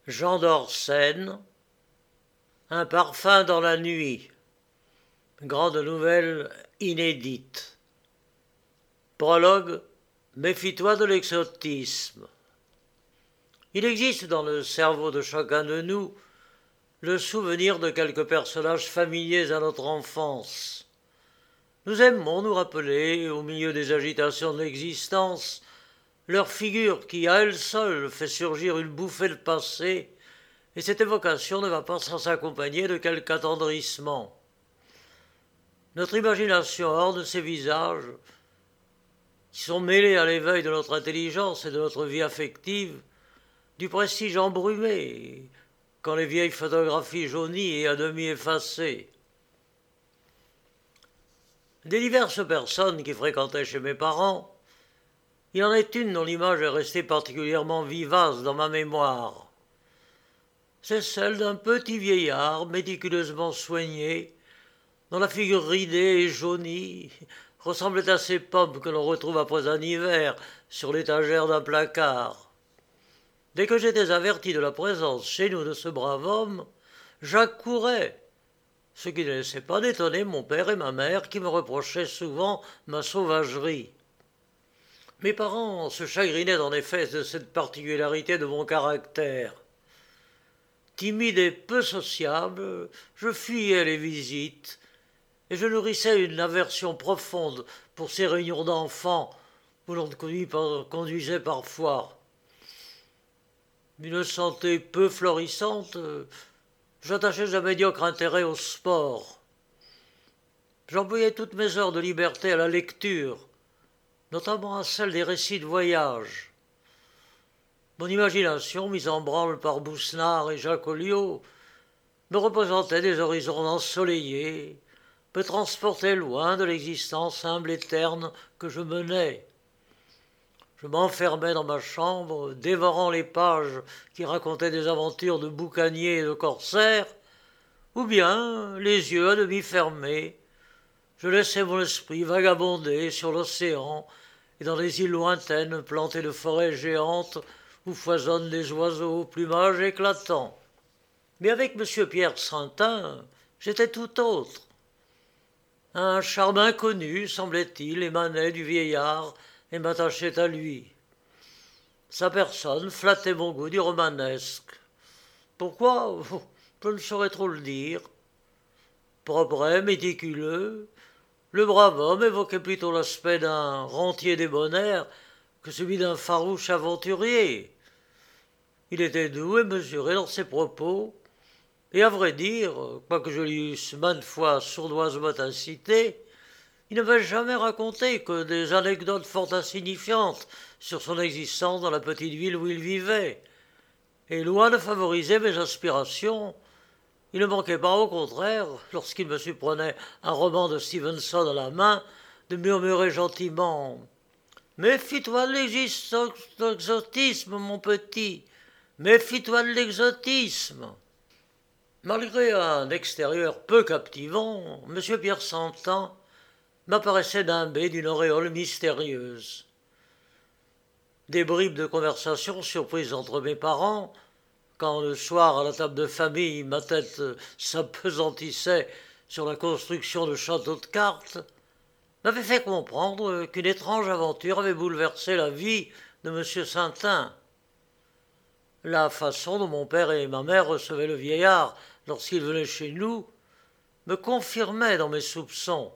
Jean d'Orsène, Un parfum dans la nuit. Grande nouvelle inédite. Prologue. Méfie-toi de l'exotisme. Il existe dans le cerveau de chacun de nous le souvenir de quelques personnages familiers à notre enfance. Nous aimons nous rappeler, au milieu des agitations de l'existence, leur figure qui, à elle seule, fait surgir une bouffée de passé, et cette évocation ne va pas sans s'accompagner de quelque attendrissement. Notre imagination orne ces visages qui sont mêlés à l'éveil de notre intelligence et de notre vie affective, du prestige embrumé, quand les vieilles photographies jaunies et à demi effacées. Des diverses personnes qui fréquentaient chez mes parents, il en est une dont l'image est restée particulièrement vivace dans ma mémoire. C'est celle d'un petit vieillard méticuleusement soigné, dont la figure ridée et jaunie ressemblait à ces pommes que l'on retrouve après un hiver sur l'étagère d'un placard. Dès que j'étais averti de la présence chez nous de ce brave homme, j'accourais, ce qui ne laissait pas d'étonner mon père et ma mère qui me reprochaient souvent ma sauvagerie. Mes parents se chagrinaient en effet de cette particularité de mon caractère. Timide et peu sociable, je fuyais les visites, et je nourrissais une aversion profonde pour ces réunions d'enfants où l'on conduisait parfois. D'une santé peu florissante, j'attachais un médiocre intérêt au sport. J'employais toutes mes heures de liberté à la lecture, notamment à celle des récits de voyage. Mon imagination, mise en branle par Boussenard et Jacques Olliot, me représentait des horizons ensoleillés, me transportait loin de l'existence humble et terne que je menais. Je m'enfermais dans ma chambre, dévorant les pages qui racontaient des aventures de boucaniers et de corsaires, ou bien, les yeux à demi fermés, je laissais mon esprit vagabonder sur l'océan et dans les îles lointaines plantées de forêts géantes où foisonnent des oiseaux au plumage éclatant. Mais avec M. Pierre Santin, j'étais tout autre. Un charme inconnu, semblait-il, émanait du vieillard et m'attachait à lui. Sa personne flattait mon goût du romanesque. Pourquoi? Je ne saurais trop le dire. Propret, méticuleux, le brave homme évoquait plutôt l'aspect d'un rentier débonnaire que celui d'un farouche aventurier. Il était doux et mesuré dans ses propos, et à vrai dire, quoique je lui eusse maintes fois sournoisement incité, il n'avait jamais raconté que des anecdotes fort insignifiantes sur son existence dans la petite ville où il vivait, et loin de favoriser mes aspirations, il ne manquait pas, au contraire, lorsqu'il me surprenait un roman de Stevenson à la main, de murmurer gentiment « Méfie-toi de l'exotisme, mon petit, méfie-toi de l'exotisme !» Malgré un extérieur peu captivant, M. Pierre Santin m'apparaissait nimbé d'une auréole mystérieuse. Des bribes de conversation surprises entre mes parents, quand le soir à la table de famille ma tête s'apesantissait sur la construction de châteaux de cartes, m'avaient fait comprendre qu'une étrange aventure avait bouleversé la vie de M. Santin. La façon dont mon père et ma mère recevaient le vieillard lorsqu'il venait chez nous me confirmait dans mes soupçons.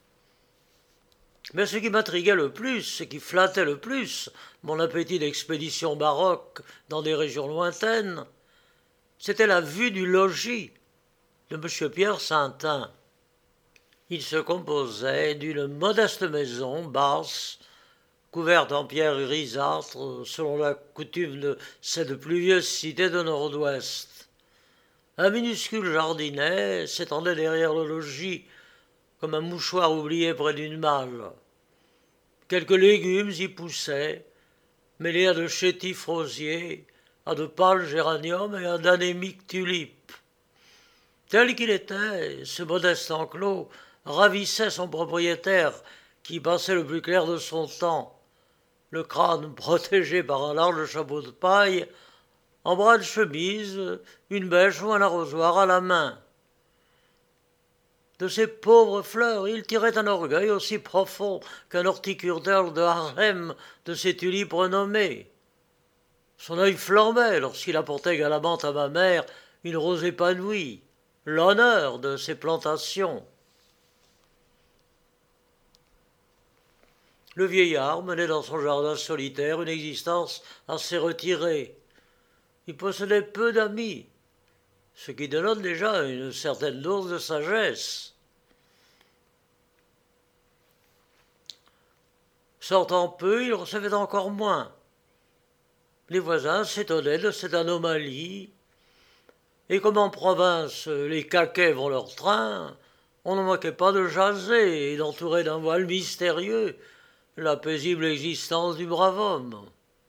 Mais ce qui m'intriguait le plus, ce qui flattait le plus mon appétit d'expédition baroque dans des régions lointaines, c'était la vue du logis de M. Pierre Santin. Il se composait d'une modeste maison basse, couverte en pierre grisâtre, selon la coutume de cette pluvieuse cité de Nord-Ouest. Un minuscule jardinet s'étendait derrière le logis, comme un mouchoir oublié près d'une malle. Quelques légumes y poussaient, mêlés à de chétifs rosiers, à de pâles géraniums et à d'anémiques tulipes. Tel qu'il était, ce modeste enclos ravissait son propriétaire, qui passait le plus clair de son temps, le crâne protégé par un large chapeau de paille, en bras de chemise, une bêche ou un arrosoir à la main. De ces pauvres fleurs, il tirait un orgueil aussi profond qu'un horticulteur de Harlem de ses tulipes renommées. Son œil flambait lorsqu'il apportait galamment à ma mère une rose épanouie, l'honneur de ses plantations. Le vieillard menait dans son jardin solitaire une existence assez retirée. Il possédait peu d'amis, ce qui dénote déjà une certaine dose de sagesse. Sortant peu, il recevait encore moins. Les voisins s'étonnaient de cette anomalie, et comme en province les caquets vont leur train, on ne manquait pas de jaser et d'entourer d'un voile mystérieux la paisible existence du brave homme.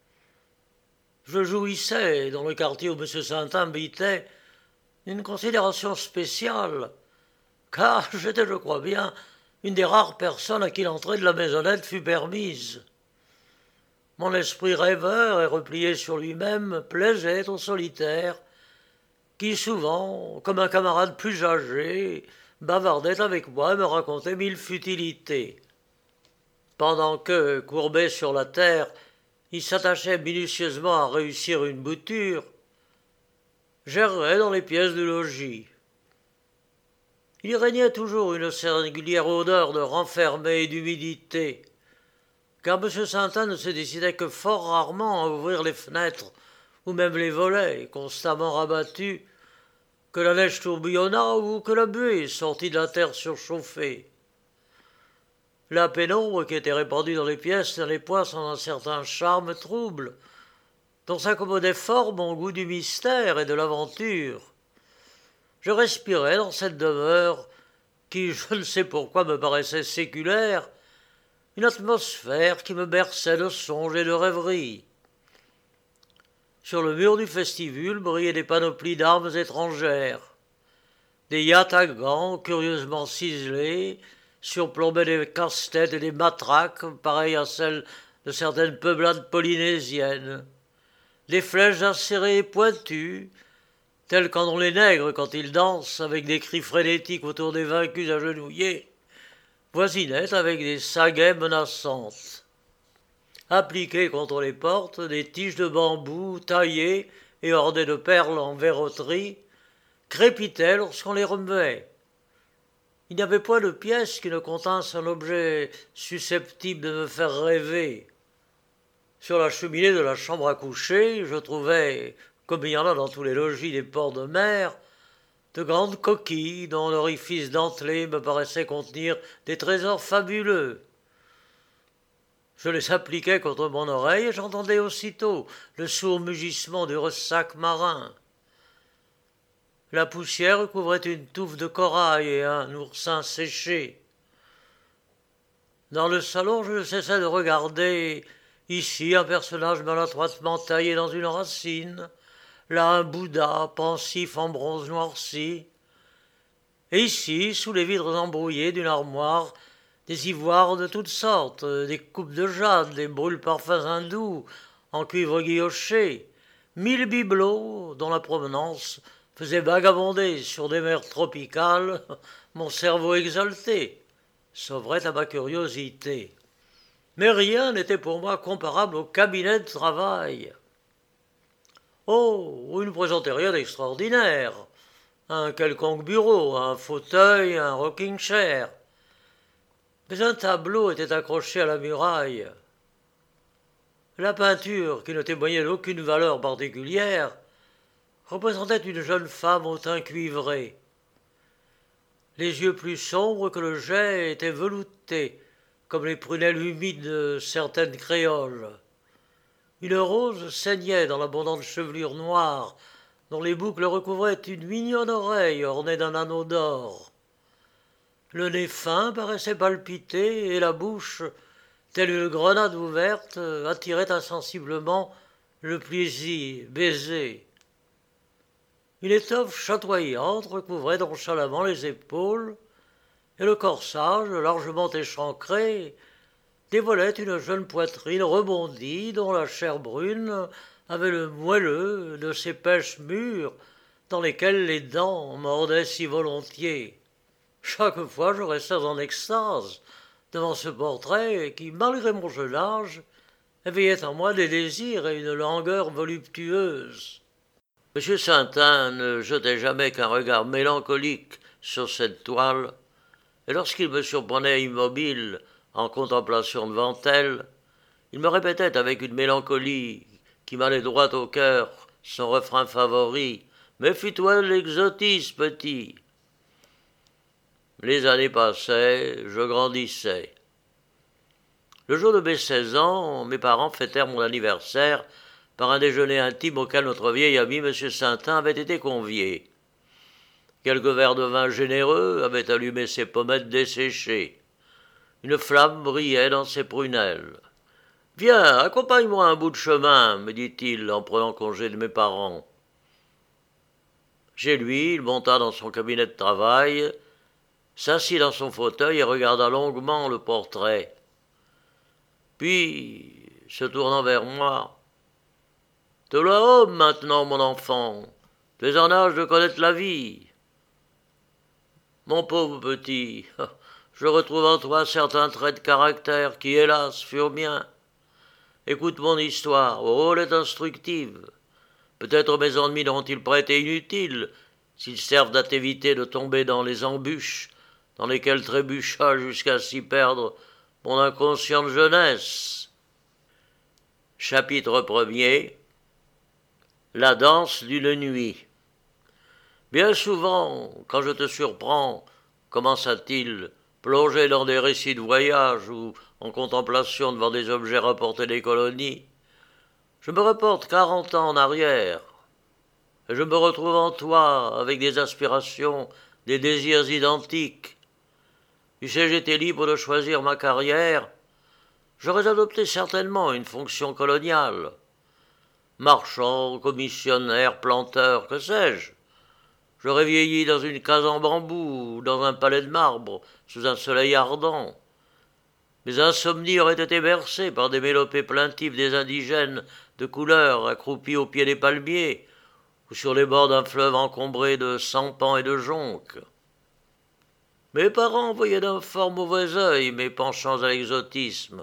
Je jouissais, dans le quartier où M. Saintin habitait, d'une considération spéciale, car j'étais, je crois bien, une des rares personnes à qui l'entrée de la maisonnette fut permise. Mon esprit rêveur et replié sur lui-même plaisait au solitaire, qui souvent, comme un camarade plus âgé, bavardait avec moi et me racontait mille futilités. Pendant que, courbé sur la terre, il s'attachait minutieusement à réussir une bouture, j'errais dans les pièces du logis. Il y régnait toujours une singulière odeur de renfermé et d'humidité, car M. Saintin ne se décidait que fort rarement à ouvrir les fenêtres ou même les volets, constamment rabattus, que la neige tourbillonnât ou que la buée sortit de la terre surchauffée. La pénombre qui était répandue dans les pièces n'allait point sans un certain charme trouble, dont s'accommodait fort mon goût du mystère et de l'aventure. Je respirais dans cette demeure qui, je ne sais pourquoi, me paraissait séculaire, une atmosphère qui me berçait de songes et de rêveries. Sur le mur du vestibule brillaient des panoplies d'armes étrangères. Des yatagans curieusement ciselés surplombaient des casse-têtes et des matraques pareilles à celles de certaines peuplades polynésiennes. Des flèches acérées et pointues, telles qu'en ont les nègres quand ils dansent avec des cris frénétiques autour des vaincus agenouillés, voisinaient avec des saguets menaçantes. Appliquées contre les portes, des tiges de bambou taillées et ornées de perles en verroterie crépitaient lorsqu'on les remuait. Il n'y avait point de pièce qui ne continsse un objet susceptible de me faire rêver. Sur la cheminée de la chambre à coucher, je trouvais, comme il y en a dans tous les logis des ports de mer, de grandes coquilles dont l'orifice dentelé me paraissait contenir des trésors fabuleux. Je les appliquais contre mon oreille et j'entendais aussitôt le sourd mugissement du ressac marin. La poussière couvrait une touffe de corail et un oursin séché. Dans le salon, je ne cessais de regarder, ici un personnage maladroitement taillé dans une racine, là un Bouddha pensif en bronze noirci, et ici, sous les vitres embrouillés d'une armoire, des ivoires de toutes sortes, des coupes de jade, des brûle-parfums hindous en cuivre guilloché, 1000 bibelots dont la provenance faisait vagabonder sur des mers tropicales mon cerveau exalté, s'ouvrait à ma curiosité. Mais rien n'était pour moi comparable au cabinet de travail. Oh, vous ne présentez rien d'extraordinaire. Un quelconque bureau, un fauteuil, un rocking-chair. Mais un tableau était accroché à la muraille. La peinture, qui ne témoignait d'aucune valeur particulière, représentait une jeune femme au teint cuivré. Les yeux plus sombres que le jais étaient veloutés, comme les prunelles humides de certaines créoles. Une rose saignait dans l'abondante chevelure noire, dont les boucles recouvraient une mignonne oreille ornée d'un anneau d'or. Le nez fin paraissait palpiter et la bouche, telle une grenade ouverte, attirait insensiblement le plaisir baiser. Une étoffe chatoyante recouvrait nonchalamment les épaules, et le corsage, largement échancré, dévoilait une jeune poitrine rebondie dont la chair brune avait le moelleux de ces pêches mûres dans lesquelles les dents mordaient si volontiers. Chaque fois je restais en extase devant ce portrait qui, malgré mon jeune âge, éveillait en moi des désirs et une langueur voluptueuse. M. Saintin ne jetait jamais qu'un regard mélancolique sur cette toile, et lorsqu'il me surprenait immobile en contemplation devant elle, il me répétait avec une mélancolie qui m'allait droit au cœur son refrain favori: « Méfie-toi de l'exotisme, petit !» Les années passaient, je grandissais. Le jour de mes 16 ans, mes parents fêtèrent mon anniversaire par un déjeuner intime auquel notre vieil ami M. Saintin avait été convié. Quelques verres de vin généreux avaient allumé ses pommettes desséchées. Une flamme brillait dans ses prunelles. « Viens, accompagne-moi un bout de chemin, me dit-il en prenant congé de mes parents. Chez lui, il monta dans son cabinet de travail, s'assit dans son fauteuil et regarda longuement le portrait. Puis, se tournant vers moi, « Te voilà homme maintenant, mon enfant, tu es en âge de connaître la vie. Mon pauvre petit, je retrouve en toi certains traits de caractère qui, hélas, furent miens. Écoute mon histoire, oh, elle est instructive. Peut-être mes ennemis n'ont-ils pas été inutiles, s'ils servent à t'éviter de tomber dans les embûches dans lesquelles trébucha jusqu'à s'y perdre mon inconsciente jeunesse. » Chapitre 1er. La danse d'une nuit. Bien souvent, quand je te surprends, commença-t-il, plongé dans des récits de voyage ou en contemplation devant des objets rapportés des colonies, je me reporte 40 ans en arrière, et je me retrouve en toi avec des aspirations, des désirs identiques. Tu sais, j'étais libre de choisir ma carrière, j'aurais adopté certainement une fonction coloniale. Marchand, commissionnaire, planteur, que sais-je. J'aurais vieilli dans une case en bambou ou dans un palais de marbre, sous un soleil ardent. Mes insomnies auraient été bercées par des mélopées plaintives des indigènes de couleur accroupis au pied des palmiers ou sur les bords d'un fleuve encombré de sampans et de jonques. Mes parents voyaient d'un fort mauvais œil mes penchants à l'exotisme.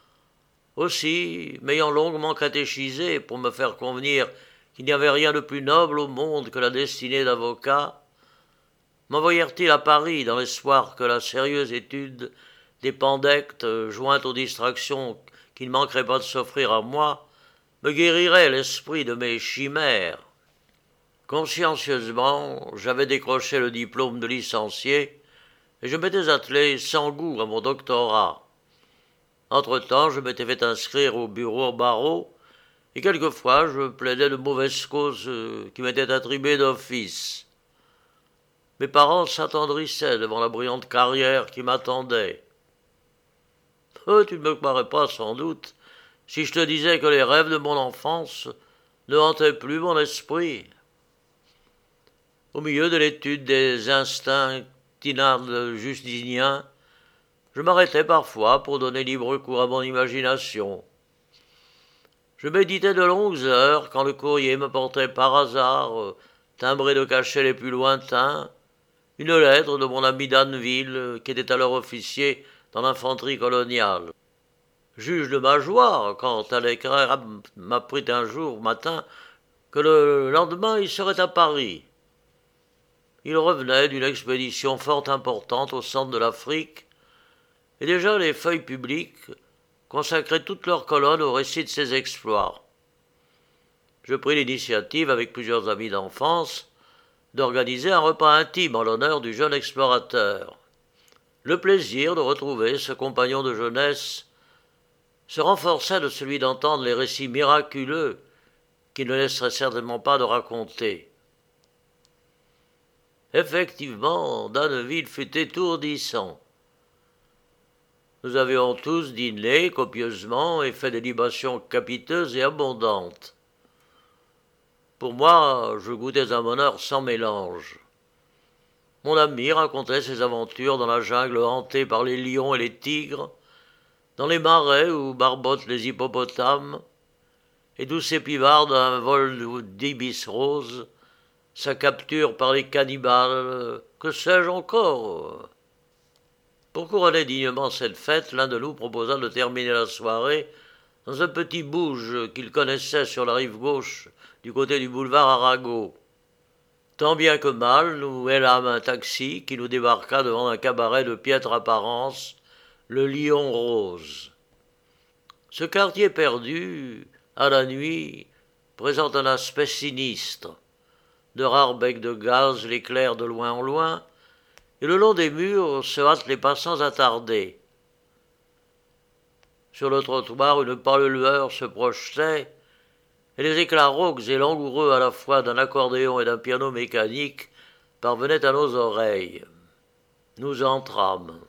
Aussi, m'ayant longuement catéchisé pour me faire convenir qu'il n'y avait rien de plus noble au monde que la destinée d'avocat, m'envoyèrent-ils à Paris dans l'espoir que la sérieuse étude des pandectes, jointe aux distractions qui ne manqueraient pas de s'offrir à moi, me guérirait l'esprit de mes chimères. Consciencieusement, j'avais décroché le diplôme de licencié et je m'étais attelé sans goût à mon doctorat. Entre-temps, je m'étais fait inscrire au bureau barreau, et quelquefois je plaidais de mauvaises causes qui m'étaient attribuées d'office. Mes parents s'attendrissaient devant la brillante carrière qui m'attendait. Tu ne me croirais pas sans doute si je te disais que les rêves de mon enfance ne hantaient plus mon esprit. Au milieu de l'étude des instincts tinards justiniens, je m'arrêtais parfois pour donner libre cours à mon imagination. Je méditais de longues heures quand le courrier me portait par hasard, timbré de cachets les plus lointains, une lettre de mon ami d'Anneville, qui était alors officier dans l'infanterie coloniale. Juge de ma joie quand Talleyrand m'apprit un jour matin que le lendemain il serait à Paris. Il revenait d'une expédition fort importante au centre de l'Afrique, et déjà les feuilles publiques consacraient toutes leurs colonnes au récit de ses exploits. Je pris l'initiative, avec plusieurs amis d'enfance, d'organiser un repas intime en l'honneur du jeune explorateur. Le plaisir de retrouver ce compagnon de jeunesse se renforçait de celui d'entendre les récits miraculeux qu'il ne laisserait certainement pas de raconter. Effectivement, Danneville fut étourdissant. Nous avions tous dîné copieusement et fait des libations capiteuses et abondantes. Pour moi, je goûtais un bonheur sans mélange. Mon ami racontait ses aventures dans la jungle hantée par les lions et les tigres, dans les marais où barbotent les hippopotames, et d'où s'épivarde un vol d'ibis rose, sa capture par les cannibales, que sais-je encore. Pour couronner dignement cette fête, l'un de nous proposa de terminer la soirée dans un petit bouge qu'il connaissait sur la rive gauche, du côté du boulevard Arago. Tant bien que mal, nous hélâmes un taxi qui nous débarqua devant un cabaret de piètre apparence, le Lion Rose. Ce quartier perdu, à la nuit, présente un aspect sinistre. De rares becs de gaz l'éclairent de loin en loin, et le long des murs se hâtent les passants attardés. Sur le trottoir, une pâle lueur se projetait, et les éclats rauques et langoureux à la fois d'un accordéon et d'un piano mécanique parvenaient à nos oreilles. Nous entrâmes.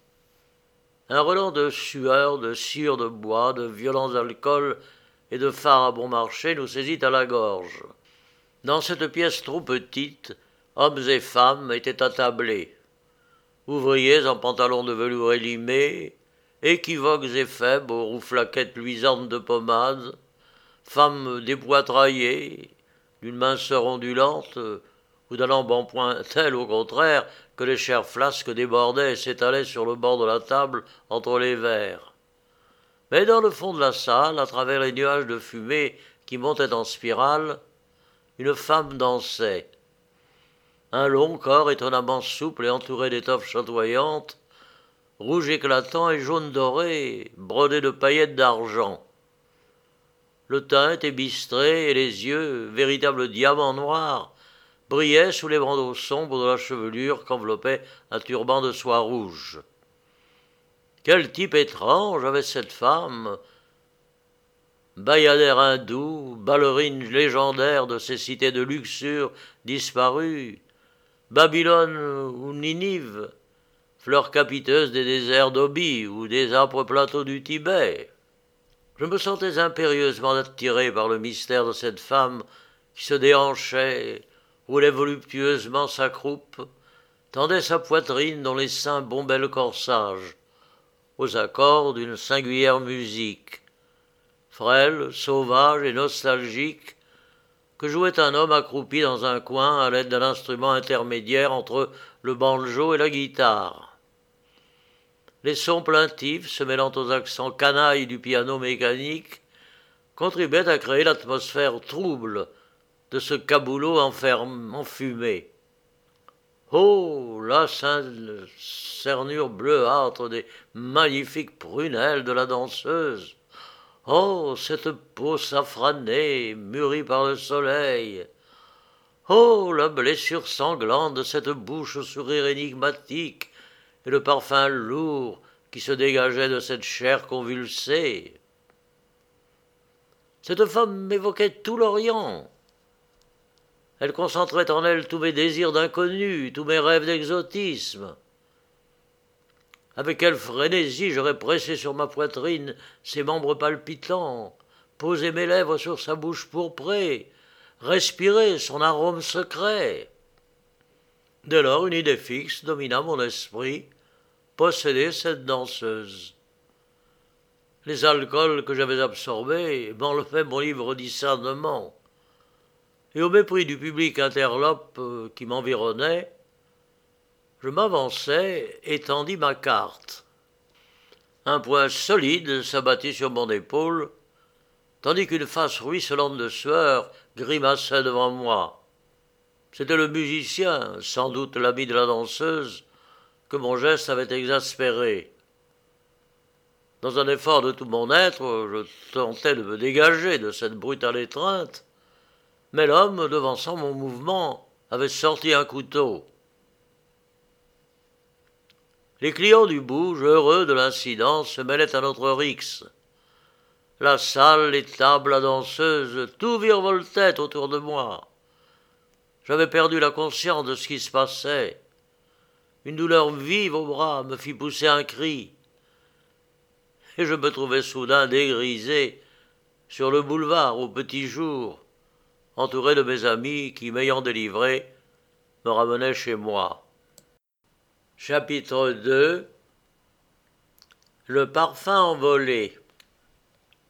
Un relent de sueur, de cire de bois, de violents alcools et de phares à bon marché nous saisit à la gorge. Dans cette pièce trop petite, hommes et femmes étaient attablés. Ouvriers en pantalons de velours élimés, équivoques et faibles aux rouflaquettes luisantes de pommade, femmes dépoitraillées, d'une minceur ondulante, ou d'un embonpoint tel, au contraire, que les chères flasques débordaient et s'étalaient sur le bord de la table entre les verres. Mais dans le fond de la salle, à travers les nuages de fumée qui montaient en spirale, une femme dansait. Un long corps étonnamment souple et entouré d'étoffes chatoyantes, rouge éclatant et jaune doré, brodé de paillettes d'argent. Le teint était bistré et les yeux, véritables diamants noirs, brillaient sous les bandeaux sombres de la chevelure qu'enveloppait un turban de soie rouge. Quel type étrange avait cette femme, bayadère hindoue, ballerine légendaire de ces cités de luxure disparues, Babylone ou Ninive, fleur capiteuse des déserts d'Obi ou des âpres plateaux du Tibet. Je me sentais impérieusement attiré par le mystère de cette femme qui se déhanchait, roulait voluptueusement sa croupe, tendait sa poitrine dont les seins bombaient le corsage, aux accords d'une singulière musique, frêle, sauvage et nostalgique, que jouait un homme accroupi dans un coin à l'aide d'un instrument intermédiaire entre le banjo et la guitare. Les sons plaintifs, se mêlant aux accents canailles du piano mécanique, contribuaient à créer l'atmosphère trouble de ce caboulot enfumé. Oh, la cernure bleuâtre des magnifiques prunelles de la danseuse! Oh, cette peau safranée, mûrie par le soleil! Oh, la blessure sanglante de cette bouche au sourire énigmatique et le parfum lourd qui se dégageait de cette chair convulsée! Cette femme m'évoquait tout l'Orient. Elle concentrait en elle tous mes désirs d'inconnu, tous mes rêves d'exotisme. Avec quelle frénésie j'aurais pressé sur ma poitrine ses membres palpitants, posé mes lèvres sur sa bouche pourprée, respiré son arôme secret. Dès lors, une idée fixe domina mon esprit, posséder cette danseuse. Les alcools que j'avais absorbés m'enlevaient mon libre discernement. Et au mépris du public interlope qui m'environnait, je m'avançai et tendis ma carte. Un poing solide s'abattit sur mon épaule, tandis qu'une face ruisselante de sueur grimaçait devant moi. C'était le musicien, sans doute l'ami de la danseuse, que mon geste avait exaspéré. Dans un effort de tout mon être, je tentais de me dégager de cette brutale étreinte, mais l'homme, devançant mon mouvement, avait sorti un couteau. Les clients du bouge, heureux de l'incident, se mêlaient à notre rixe. La salle, les tables, la danseuse, tout virevoltait autour de moi. J'avais perdu la conscience de ce qui se passait. Une douleur vive au bras me fit pousser un cri. Et je me trouvais soudain dégrisé sur le boulevard au petit jour, entouré de mes amis qui, m'ayant délivré, me ramenaient chez moi. Chapitre 2. Le parfum envolé.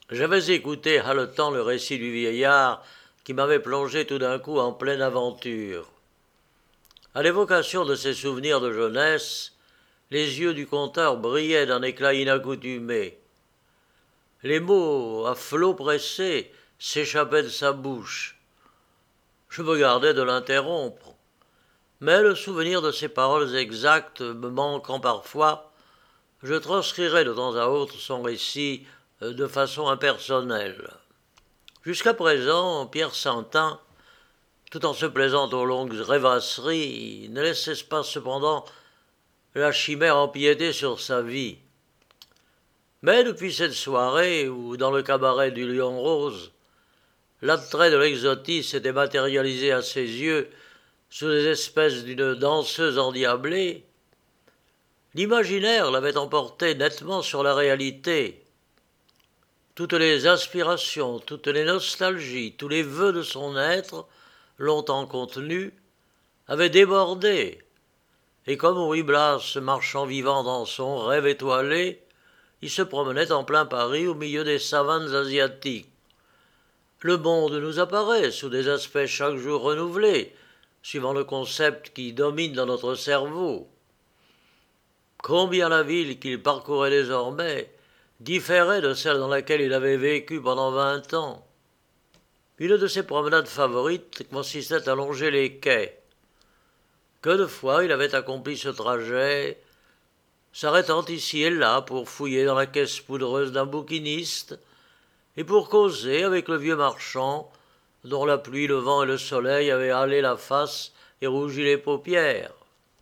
J'avais écouté haletant le récit du vieillard qui m'avait plongé tout d'un coup en pleine aventure. À l'évocation de ces souvenirs de jeunesse, les yeux du conteur brillaient d'un éclat inaccoutumé. Les mots, à flots pressés, s'échappaient de sa bouche. Je me gardais de l'interrompre, mais le souvenir de ses paroles exactes me manquant parfois, je transcrirai de temps à autre son récit de façon impersonnelle. Jusqu'à présent, Pierre Santin, tout en se plaisant aux longues rêvasseries, ne laissait pas cependant la chimère empiéter sur sa vie. Mais depuis cette soirée où, dans le cabaret du Lion Rose, l'attrait de l'exotisme s'était matérialisé à ses yeux sous les espèces d'une danseuse endiablée, l'imaginaire l'avait emporté nettement sur la réalité. Toutes les aspirations, toutes les nostalgies, tous les vœux de son être, longtemps contenus, avaient débordé, et comme Ruy Blas marchant vivant dans son rêve étoilé, il se promenait en plein Paris au milieu des savanes asiatiques. Le monde nous apparaît sous des aspects chaque jour renouvelés, suivant le concept qui domine dans notre cerveau. Combien la ville qu'il parcourait désormais différait de celle dans laquelle il avait vécu pendant 20 ans. Une de ses promenades favorites consistait à longer les quais. Que de fois il avait accompli ce trajet, s'arrêtant ici et là pour fouiller dans la caisse poudreuse d'un bouquiniste et pour causer avec le vieux marchand dont la pluie, le vent et le soleil avaient hâlé la face et rougi les paupières.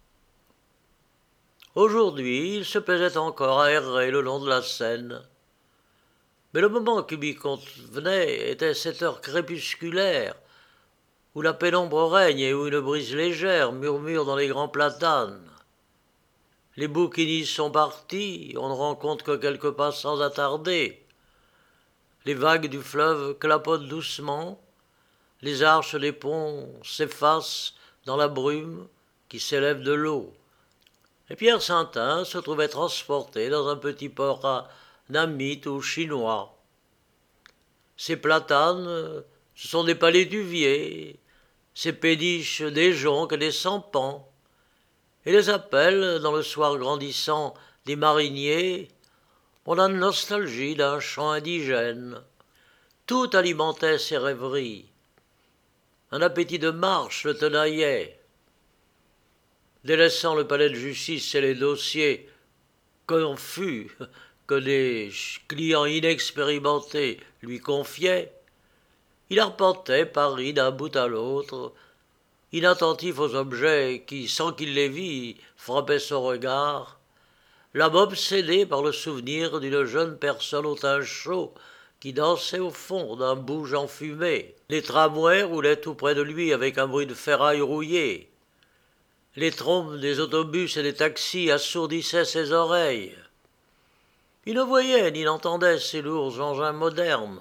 Aujourd'hui, il se plaisait encore à errer le long de la Seine. Mais le moment qui lui convenait était cette heure crépusculaire, où la pénombre règne et où une brise légère murmure dans les grands platanes. Les bouquinistes sont partis, on ne rencontre que quelques passants attardés. Les vagues du fleuve clapotent doucement, les arches des ponts s'effacent dans la brume qui s'élève de l'eau. Et Pierre Santin se trouvait transporté dans un petit port namite ou chinois. Ces platanes, ce sont des palétuviers, ces péniches des joncs et des sampans, et les appels, dans le soir grandissant, des mariniers, ont la nostalgie d'un chant indigène. Tout alimentait ses rêveries. Un appétit de marche le tenaillait. Délaissant le palais de justice et les dossiers confus que des clients inexpérimentés lui confiaient, il arpentait Paris d'un bout à l'autre, inattentif aux objets qui, sans qu'il les vît, frappaient son regard, l'âme obsédée par le souvenir d'une jeune personne au teint chaud qui dansait au fond d'un bouge enfumé. Les tramways roulaient tout près de lui avec un bruit de ferraille rouillée. Les trompes des autobus et des taxis assourdissaient ses oreilles. Il ne voyait ni n'entendait ces lourds engins modernes.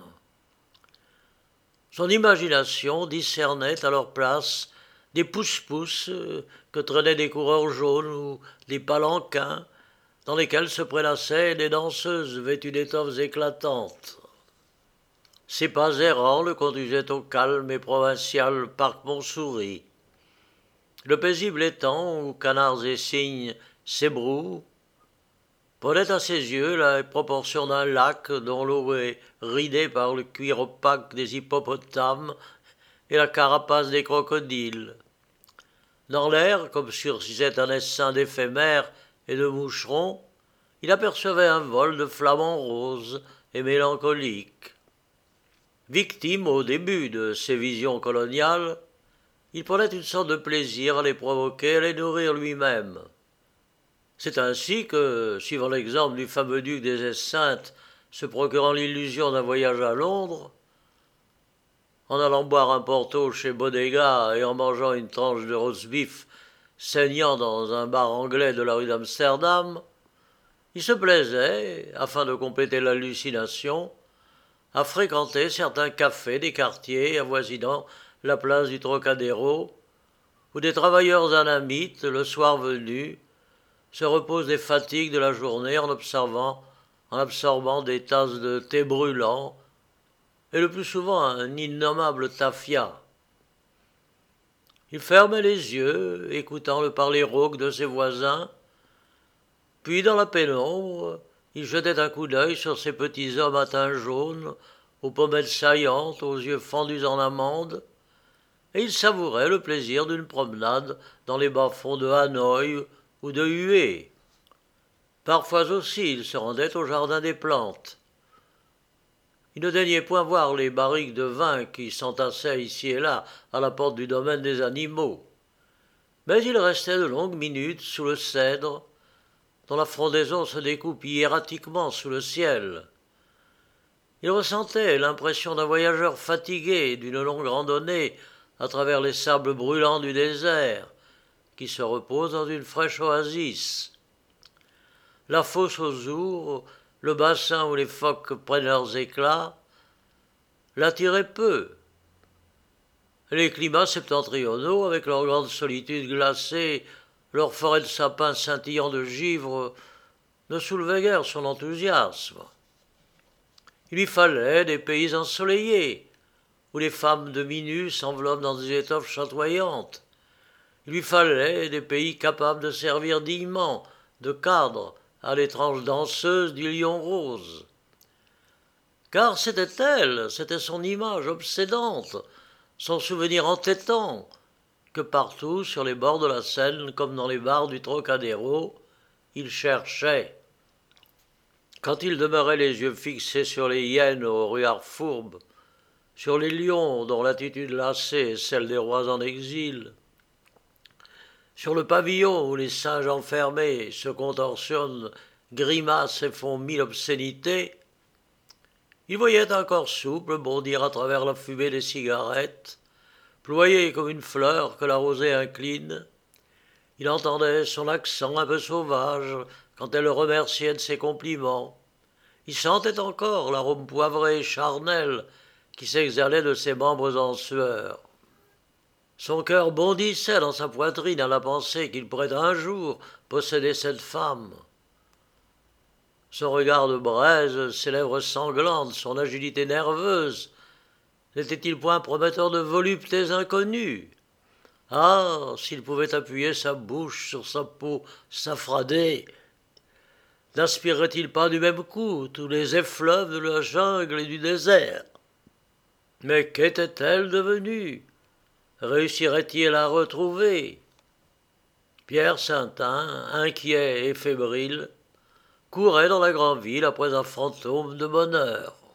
Son imagination discernait à leur place des pousse-pousse que traînaient des coureurs jaunes ou des palanquins dans lesquels se prélassaient des danseuses vêtues d'étoffes éclatantes. Ses pas errants le conduisaient au calme et provincial parc Montsouris. Le paisible étang où canards et cygnes s'ébrouent prenait à ses yeux la proportion d'un lac dont l'eau est ridée par le cuir opaque des hippopotames et la carapace des crocodiles. Dans l'air, comme surgissait un essaim d'éphémères et de moucherons, il apercevait un vol de flamants roses et mélancoliques. Victime au début de ces visions coloniales, il prenait une sorte de plaisir à les provoquer, à les nourrir lui-même. C'est ainsi que, suivant l'exemple du fameux duc des Esseintes se procurant l'illusion d'un voyage à Londres, en allant boire un porto chez Bodega et en mangeant une tranche de roast-beef saignant dans un bar anglais de la rue d'Amsterdam, il se plaisait, afin de compléter l'hallucination, à fréquenter certains cafés des quartiers avoisinant la place du Trocadéro, où des travailleurs anamites, le soir venu, se reposent des fatigues de la journée en observant en absorbant des tasses de thé brûlant, et le plus souvent un innommable tafia. Il fermait les yeux, écoutant le parler rauque de ses voisins, puis dans la pénombre, il jetait un coup d'œil sur ces petits hommes à teint jaune, aux pommettes saillantes, aux yeux fendus en amande, et il savourait le plaisir d'une promenade dans les bas-fonds de Hanoï ou de Hue. Parfois aussi, il se rendait au jardin des plantes. Il ne daignait point voir les barriques de vin qui s'entassaient ici et là à la porte du domaine des animaux. Mais il restait de longues minutes sous le cèdre, dont la frondaison se découpe hiératiquement sous le ciel. Il ressentait l'impression d'un voyageur fatigué d'une longue randonnée à travers les sables brûlants du désert, qui se repose dans une fraîche oasis. La fosse aux ours, le bassin où les phoques prennent leurs éclats, l'attiraient peu. Les climats septentrionaux, avec leurs grandes solitudes glacées, leurs forêts de sapins scintillant de givre, ne soulevaient guère son enthousiasme. Il lui fallait des pays ensoleillés, où les femmes de minuit s'enveloppent dans des étoffes chatoyantes. Il lui fallait des pays capables de servir dignement de cadre à l'étrange danseuse du lion rose. Car c'était elle, c'était son image obsédante, son souvenir entêtant, que partout sur les bords de la Seine, comme dans les bars du Trocadéro, il cherchait. Quand il demeurait les yeux fixés sur les hyènes aux regards fourbes, sur les lions dont l'attitude lassée est celle des rois en exil, sur le pavillon où les singes enfermés se contorsionnent, grimacent et font mille obscénités, il voyait un corps souple bondir à travers la fumée des cigarettes, ployé comme une fleur que la rosée incline. Il entendait son accent un peu sauvage quand elle le remerciait de ses compliments. Il sentait encore l'arôme poivré et charnel qui s'exhalait de ses membres en sueur. Son cœur bondissait dans sa poitrine à la pensée qu'il pourrait un jour posséder cette femme. Son regard de braise, ses lèvres sanglantes, son agilité nerveuse, n'était-il point prometteur de voluptés inconnues? Ah, s'il pouvait appuyer sa bouche sur sa peau safradée, n'aspirerait-il pas du même coup tous les effluves de la jungle et du désert? Mais qu'était-elle devenue? Réussirait-il à la retrouver? Pierre Saintin, inquiet et fébrile, courait dans la grande ville après un fantôme de bonheur.